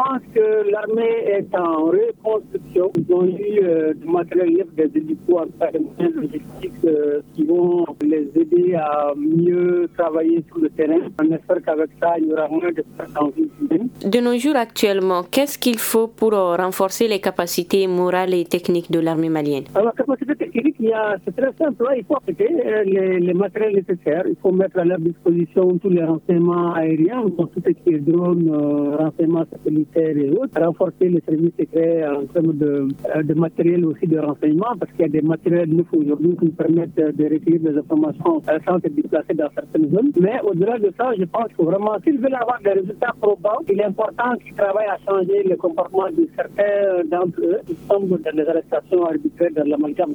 pense que l'armée est en reconstruction. Ils ont eu du matériel, des hélicos, des moyens logistiques qui vont les aider à mieux travailler sur le terrain. On espère qu'avec ça, il y aura moins de pertes en vie humaine. De nos jours actuellement, qu'est-ce qu'il faut pour renforcer les capacités morales et techniques de l'armée malienne? Alors, la capacité technique, c'est très simple. Il faut appliquer les matériels nécessaires. Il faut mettre à leur disposition tous les renseignements aériens, donc tout ce qui est drone, renseignements satellitaires et autres. Renforcer les services secrets en termes de matériel aussi de renseignement, parce qu'il y a des matériels nouveaux aujourd'hui qui nous permettent de recueillir des informations sans se déplacer dans certaines zones. Mais au-delà de ça, je pense que vraiment, s'ils veulent avoir des résultats probants, il est important qu'ils travaillent à changer le comportement de certains d'entre eux qui tombent dans les arrestations arbitraires, dans l'amalgame.